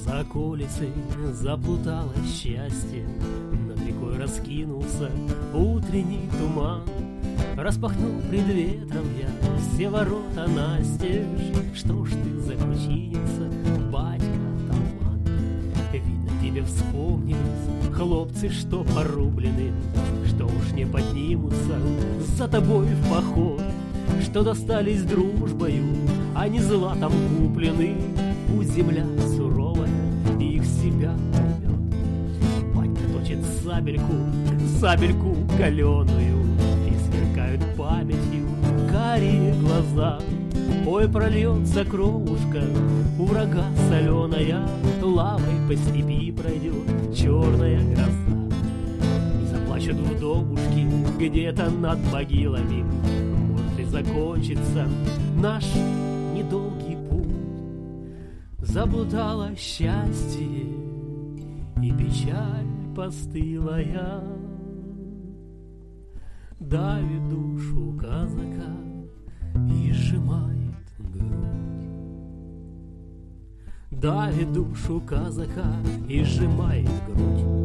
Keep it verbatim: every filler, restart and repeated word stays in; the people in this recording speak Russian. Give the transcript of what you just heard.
За околицей заплуталось счастье, над рекой раскинулся утренний туман. Распахнул пред ветром я все ворота настежь. Что ж ты за ключица, батька-атаман? Видно, тебе вспомнились хлопцы, что порублены, что уж не поднимутся за тобой в поход, что достались дружбою, а не златом куплены. Пусть земля суровая их себя рвет. Батька точит сабельку, сабельку каленую, и сверкают памятью карие глаза. Ой, прольется кровушка, у врага соленая, лавой по степи пройдет черная гроза. И заплачут вдовушки где-то над могилами. Может и закончится наш недолгий путь. Заблудало счастье, и печаль постылая давит душу казака и сжимает грудь. Давит душу казака и сжимает грудь.